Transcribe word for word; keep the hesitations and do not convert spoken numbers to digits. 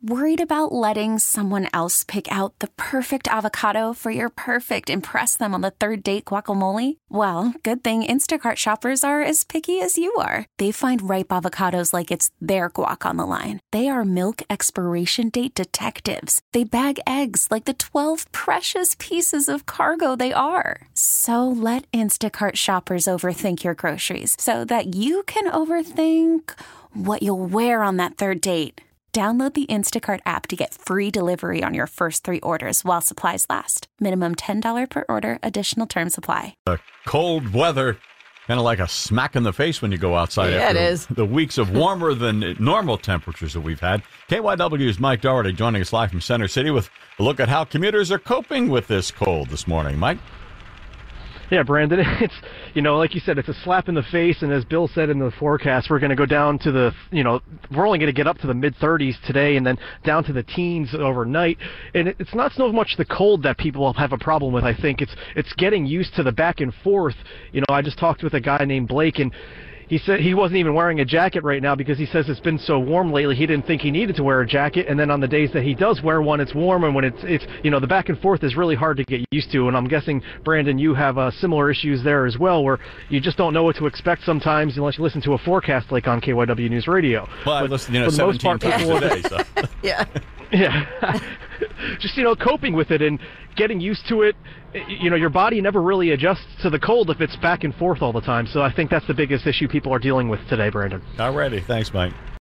Worried about letting someone else pick out the perfect avocado for your perfect impress them on the third date guacamole? Well, good thing Instacart shoppers are as picky as you are. They find ripe avocados like it's their guac on the line. They are milk expiration date detectives. They bag eggs like the twelve precious pieces of cargo they are. So let Instacart shoppers overthink your groceries so that you can overthink what you'll wear on that third date. Download the Instacart app to get free delivery on your first three orders while supplies last. Minimum ten dollars per order. Additional terms apply. Uh, cold weather, kind of like a smack in the face when you go outside. Yeah, after it is. The weeks of warmer than normal temperatures that we've had. K Y W's Mike Doherty joining us live from Center City with a look at how commuters are coping with this cold this morning. Mike? Yeah, Brandon, it's, you know, like you said, it's a slap in the face, and as Bill said in the forecast, we're going to go down to the, you know, we're only going to get up to the mid thirties today and then down to the teens overnight. And it's not so much the cold that people have a problem with, I think. It's it's getting used to the back and forth. You know, I just talked with a guy named Blake, and he said he wasn't even wearing a jacket right now because he says it's been so warm lately he didn't think he needed to wear a jacket. And then on the days that he does wear one, it's warm, and when it's it's you know the back and forth is really hard to get used to. And I'm guessing, Brandon, you have uh, similar issues there as well, where you just don't know what to expect sometimes unless you listen to a forecast like on K Y W News Radio. Well, I but listen, you know, for the most seventeen part, times people- a day. So. Yeah. Yeah. Just, you know, coping with it and getting used to it. You know, your body never really adjusts to the cold if it's back and forth all the time. So I think that's the biggest issue people are dealing with today, Brandon. All righty. Thanks, Mike.